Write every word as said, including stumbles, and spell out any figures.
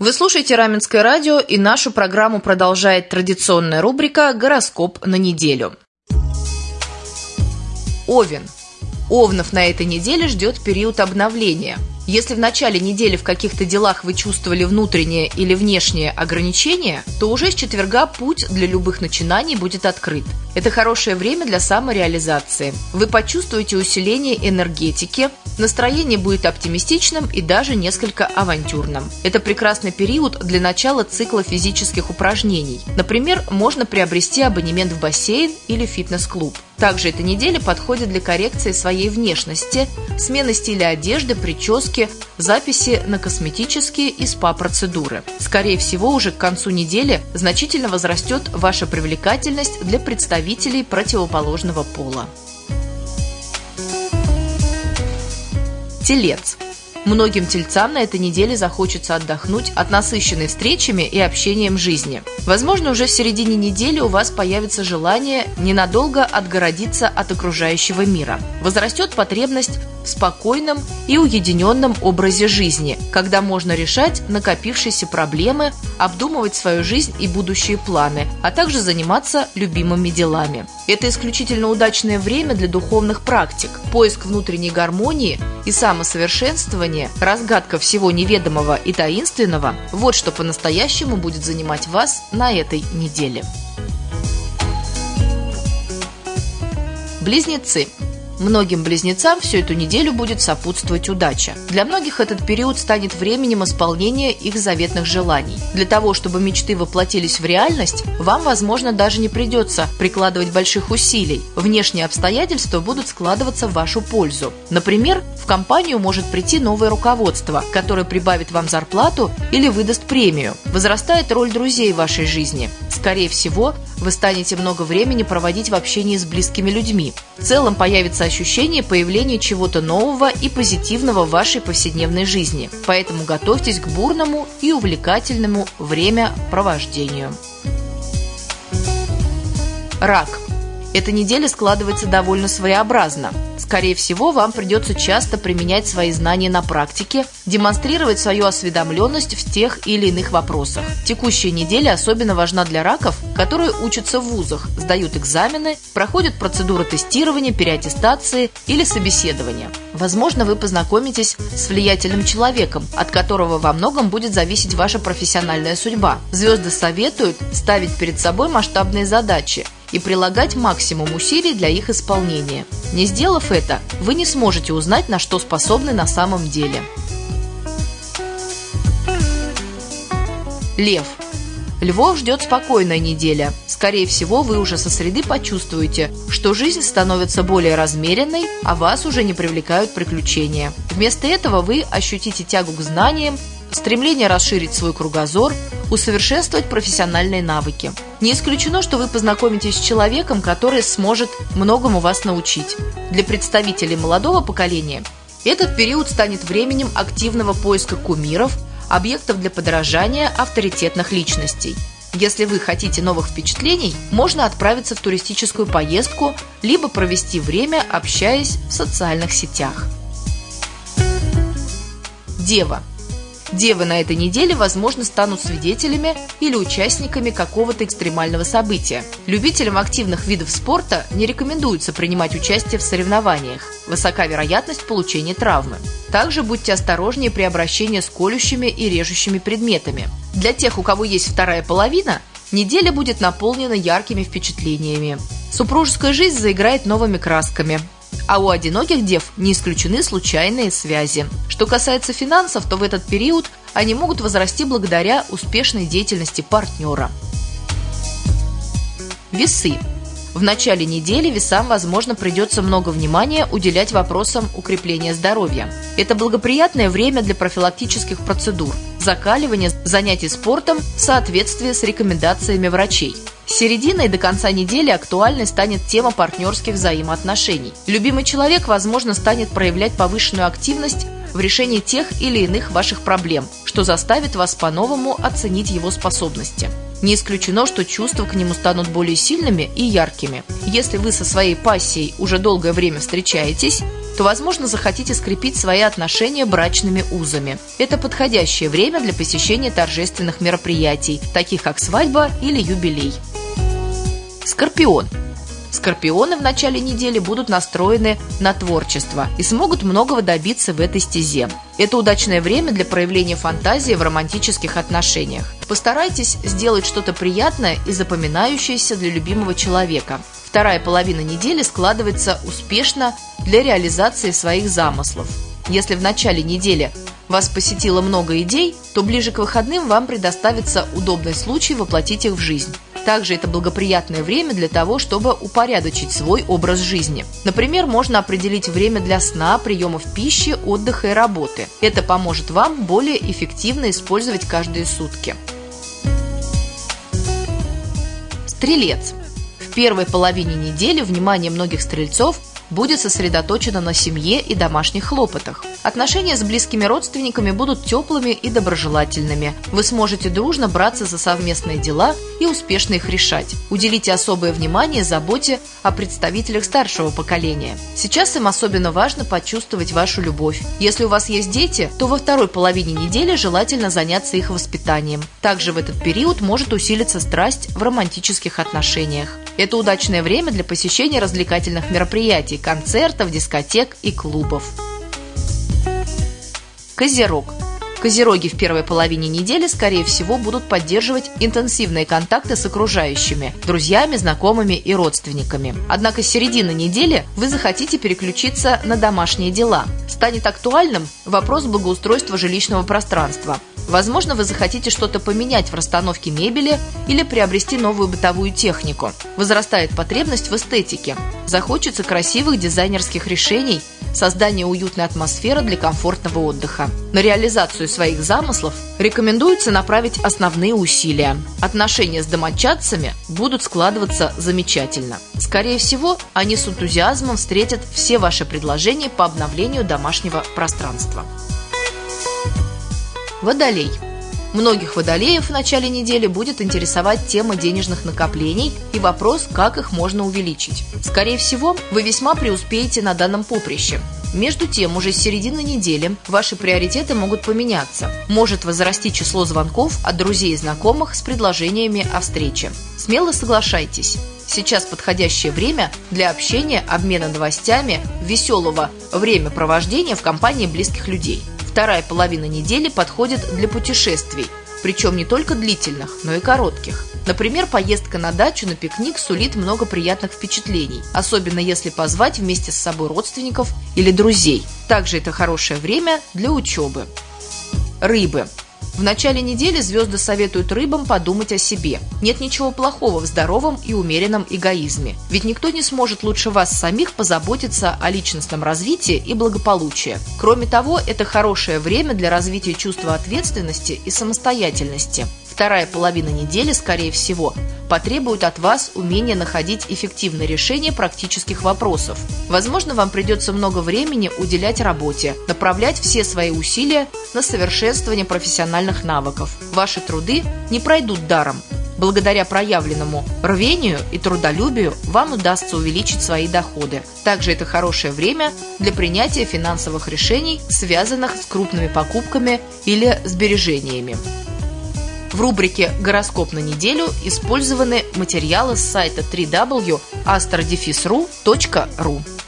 Вы слушаете Раменское радио, и нашу программу продолжает традиционная рубрика «Гороскоп на неделю». Овен. Овнов на этой неделе ждет период обновления. Если в начале недели в каких-то делах вы чувствовали внутреннее или внешнее ограничение, то уже с четверга путь для любых начинаний будет открыт. Это хорошее время для самореализации. Вы почувствуете усиление энергетики, настроение будет оптимистичным и даже несколько авантюрным. Это прекрасный период для начала цикла физических упражнений. Например, можно приобрести абонемент в бассейн или фитнес-клуб. Также эта неделя подходит для коррекции своей внешности, смены стиля одежды, прически, записи на косметические и спа-процедуры. Скорее всего, уже к концу недели значительно возрастет ваша привлекательность для представителей противоположного пола. Телец. Многим тельцам на этой неделе захочется отдохнуть от насыщенной встречами и общением жизни. Возможно, уже в середине недели у вас появится желание ненадолго отгородиться от окружающего мира. Возрастет потребность в спокойном и уединенном образе жизни, когда можно решать накопившиеся проблемы, обдумывать свою жизнь и будущие планы, а также заниматься любимыми делами. Это исключительно удачное время для духовных практик. Поиск внутренней гармонии и самосовершенствование, разгадка всего неведомого и таинственного – вот что по-настоящему будет занимать вас на этой неделе. Близнецы. Многим близнецам всю эту неделю будет сопутствовать удача. Для многих этот период станет временем исполнения их заветных желаний. Для того, чтобы мечты воплотились в реальность, вам, возможно, даже не придется прикладывать больших усилий. Внешние обстоятельства будут складываться в вашу пользу. Например, в компанию может прийти новое руководство, которое прибавит вам зарплату или выдаст премию. Возрастает роль друзей в вашей жизни. Скорее всего, вы станете много времени проводить в общении с близкими людьми. В целом появится ощущение появления чего-то нового и позитивного в вашей повседневной жизни. Поэтому готовьтесь к бурному и увлекательному времяпровождению. Рак. Эта неделя складывается довольно своеобразно. Скорее всего, вам придется часто применять свои знания на практике, демонстрировать свою осведомленность в тех или иных вопросах. Текущая неделя особенно важна для раков, которые учатся в вузах, сдают экзамены, проходят процедуры тестирования, переаттестации или собеседования. Возможно, вы познакомитесь с влиятельным человеком, от которого во многом будет зависеть ваша профессиональная судьба. Звезды советуют ставить перед собой масштабные задачи и прилагать максимум усилий для их исполнения. Не сделав это, вы не сможете узнать, на что способны на самом деле. Лев. Львов ждет спокойная неделя. Скорее всего, вы уже со среды почувствуете, что жизнь становится более размеренной, а вас уже не привлекают приключения. Вместо этого вы ощутите тягу к знаниям, стремление расширить свой кругозор, усовершенствовать профессиональные навыки. Не исключено, что вы познакомитесь с человеком, который сможет многому вас научить. Для представителей молодого поколения этот период станет временем активного поиска кумиров, объектов для подражания авторитетных личностей. Если вы хотите новых впечатлений, можно отправиться в туристическую поездку, либо провести время, общаясь в социальных сетях. Дева. Девы на этой неделе, возможно, станут свидетелями или участниками какого-то экстремального события. Любителям активных видов спорта не рекомендуется принимать участие в соревнованиях. Высока вероятность получения травмы. Также будьте осторожнее при обращении с колющими и режущими предметами. Для тех, у кого есть вторая половина, неделя будет наполнена яркими впечатлениями. Супружеская жизнь заиграет новыми красками. А у одиноких дев не исключены случайные связи. Что касается финансов, то в этот период они могут возрасти благодаря успешной деятельности партнера. Весы. В начале недели весам, возможно, придется много внимания уделять вопросам укрепления здоровья. Это благоприятное время для профилактических процедур, закаливания, занятий спортом в соответствии с рекомендациями врачей. С середины и до конца недели актуальной станет тема партнерских взаимоотношений. Любимый человек, возможно, станет проявлять повышенную активность в решении тех или иных ваших проблем, что заставит вас по-новому оценить его способности. Не исключено, что чувства к нему станут более сильными и яркими. Если вы со своей пассией уже долгое время встречаетесь, то, возможно, захотите скрепить свои отношения брачными узами. Это подходящее время для посещения торжественных мероприятий, таких как свадьба или юбилей. Скорпион. Скорпионы в начале недели будут настроены на творчество и смогут многого добиться в этой стезе. Это удачное время для проявления фантазии в романтических отношениях. Постарайтесь сделать что-то приятное и запоминающееся для любимого человека. Вторая половина недели складывается успешно для реализации своих замыслов. Если в начале недели вас посетило много идей, то ближе к выходным вам предоставится удобный случай воплотить их в жизнь. Также это благоприятное время для того, чтобы упорядочить свой образ жизни. Например, можно определить время для сна, приемов пищи, отдыха и работы. Это поможет вам более эффективно использовать каждые сутки. Стрелец. В первой половине недели внимание многих стрельцов будет сосредоточено на семье и домашних хлопотах. Отношения с близкими родственниками будут теплыми и доброжелательными. Вы сможете дружно браться за совместные дела и успешно их решать. Уделите особое внимание заботе о представителях старшего поколения. Сейчас им особенно важно почувствовать вашу любовь. Если у вас есть дети, то во второй половине недели желательно заняться их воспитанием. Также в этот период может усилиться страсть в романтических отношениях. Это удачное время для посещения развлекательных мероприятий, концертов, дискотек и клубов. Козерог. Козероги в первой половине недели, скорее всего, будут поддерживать интенсивные контакты с окружающими, друзьями, знакомыми и родственниками. Однако с середины недели вы захотите переключиться на домашние дела. Станет актуальным вопрос благоустройства жилищного пространства. Возможно, вы захотите что-то поменять в расстановке мебели или приобрести новую бытовую технику. Возрастает потребность в эстетике. Захочется красивых дизайнерских решений, создания уютной атмосферы для комфортного отдыха. На реализацию своих замыслов рекомендуется направить основные усилия. Отношения с домочадцами будут складываться замечательно. Скорее всего, они с энтузиазмом встретят все ваши предложения по обновлению домашнего пространства. Водолей. Многих водолеев в начале недели будет интересовать тема денежных накоплений и вопрос, как их можно увеличить. Скорее всего, вы весьма преуспеете на данном поприще. Между тем, уже с середины недели ваши приоритеты могут поменяться. Может возрасти число звонков от друзей и знакомых с предложениями о встрече. Смело соглашайтесь. Сейчас подходящее время для общения, обмена новостями, веселого времяпровождения в компании близких людей. Вторая половина недели подходит для путешествий, причем не только длительных, но и коротких. Например, поездка на дачу на пикник сулит много приятных впечатлений, особенно если позвать вместе с собой родственников или друзей. Также это хорошее время для учебы. Рыбы. В начале недели звезды советуют рыбам подумать о себе. Нет ничего плохого в здоровом и умеренном эгоизме. Ведь никто не сможет лучше вас самих позаботиться о личностном развитии и благополучии. Кроме того, это хорошее время для развития чувства ответственности и самостоятельности. Вторая половина недели, скорее всего, потребует от вас умения находить эффективные решения практических вопросов. Возможно, вам придется много времени уделять работе, направлять все свои усилия на совершенствование профессиональных навыков. Ваши труды не пройдут даром. Благодаря проявленному рвению и трудолюбию вам удастся увеличить свои доходы. Также это хорошее время для принятия финансовых решений, связанных с крупными покупками или сбережениями. В рубрике «Гороскоп на неделю» использованы материалы с сайта дабл ю дабл ю дабл ю точка астро дефис ру точка ру.